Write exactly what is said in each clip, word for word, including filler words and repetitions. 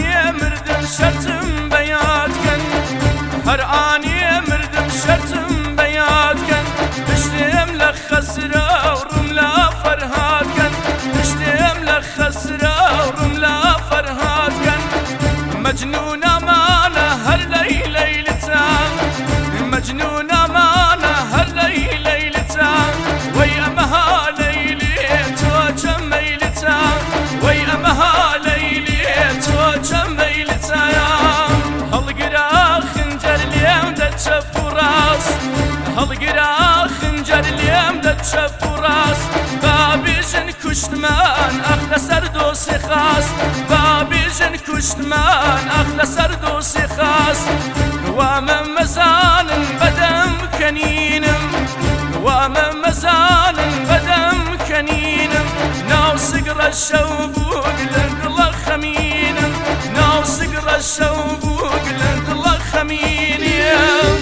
آنیه مردم شرطم بیاد کن هر آنیه مردم شرطم بیاد کن پشتم لخسرا و رملا فرهاد کن پشتم لخسرا و رملا فرهاد کن مجنون امانه هر لیل لیلتا مجنون امانه هر لیل لیلتا وی امها لیلی تو چم میلتا وی امها لیلی تو چم میلتا هلگرا خنجر لیم ده چپ و راست هلگرا خنجر لیم ده چپ و راست بابیجن کشت من اخل سر دوست خاص بابیجن کشت من اخل سر دوست خاص ومن مزان بدم کنینم ومن مزان بدم کنینم ناو سقر الشوبوق لندلا خمینم ناو سقر الشوبوق لندلا خمینم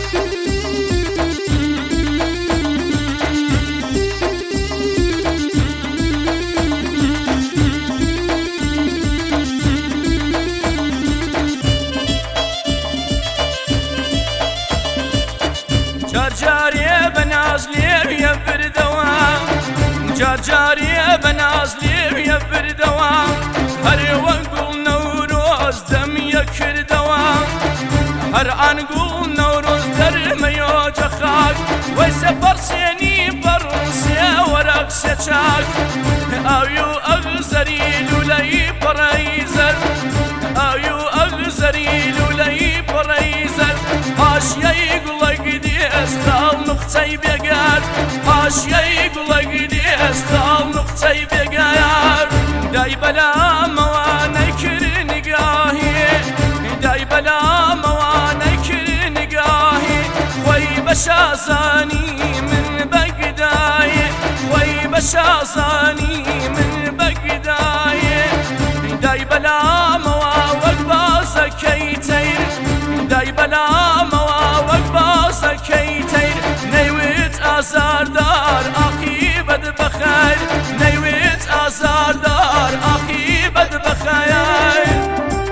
جار جارية بناز ليه يبر دوام جار جارية بناز ليه يبر دوام هر وانقول نوروز دم يكر دوام هر انقول نوروز در ميوج خاك ويسفر سيني برسي ورق سيشاك اويو اغزري لولي بريزر اويو اغزري لولي بريزر هاشيا يقول خال نقطه‌ی بگار حاشیه‌ی گلگیدیس خال نقطه‌ی بگار دای بلا موانه کر نگاهی دای بلا موانه کر نگاهی خوی بشازانی من بگدای خوی بشازانی من بگدای دای بلا مواوق باز کیتیر دای بلا مواوق باز کیتیر نیویت آزاردار عاقبت بخیر نیویت آزاردار عاقبت بخیر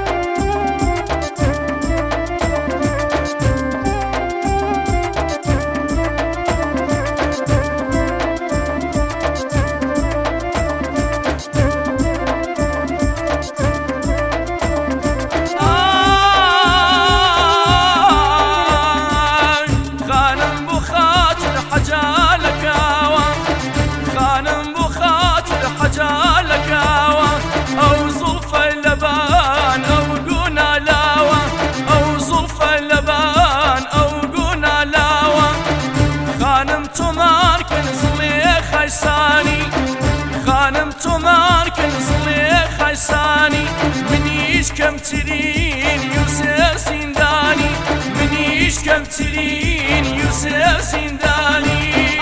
خانم تمار كنزلي خيساني منيش كم ترين يوسف زنداني منيش كم ترين يوسف زنداني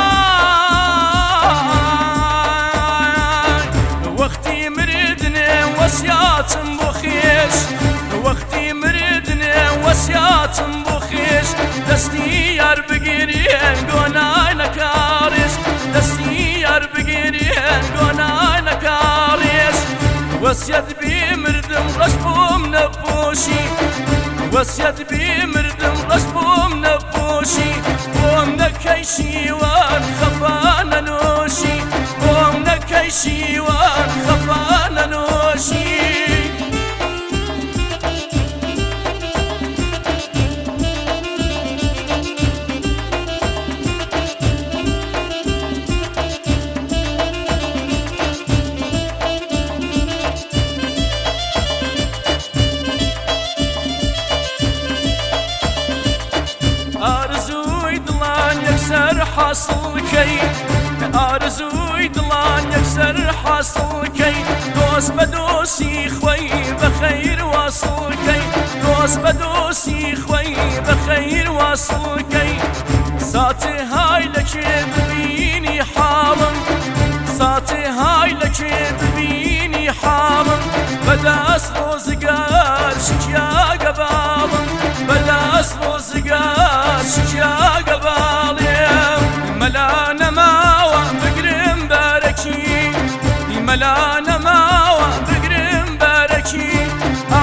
وقتي مردني وسيات بخيش وقتي مردني وسيات بخيش دستي يار بقرين قناي نكارش دستي يار بقرين قناي نكارش وسيت بي مردم رشبوم نبوشي وسيت بي مردم رشبوم نبوشي بوم نكيشي وان خفانا نوشي بوم نكيشي وان خفانا نوشي حاصل كي آرزوي دلان يكسر حاصل كي دوس بدوسي خوي بخير واصل كي دوس بدوسي خوي بخير واصل كي ساتي هاي لك ببيني حالم ساتي هاي لك ببيني حالم بداس روزقار شكيا قبالم بداس روزقار شكيا قبالم ملانا ماوى بقرم باركي ملانا ماوى بقرم باركي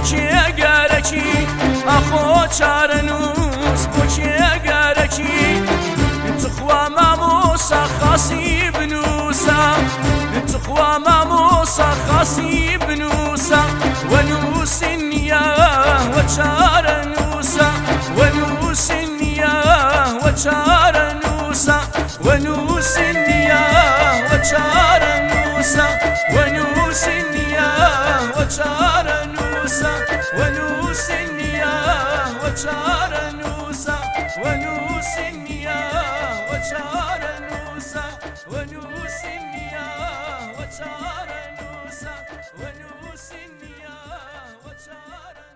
گەرەکی ئەخۆ چارەنووس بۆ گەرەکی تخوا مامۆسا خاسی بنووسە تخوا مامۆسا خاسی بنووسە وەنووسینە وە چارەنووسە وەنووسینە وە چارەنووسە وەنووسینە وە چارەنووسە وەنووسینە وە چارەنووسە وەنووسینە وە چارەنووسە وەنووسینە وە چارەنووسە وەنووسینە وە چارەنووسە وەنووسینە وە چارە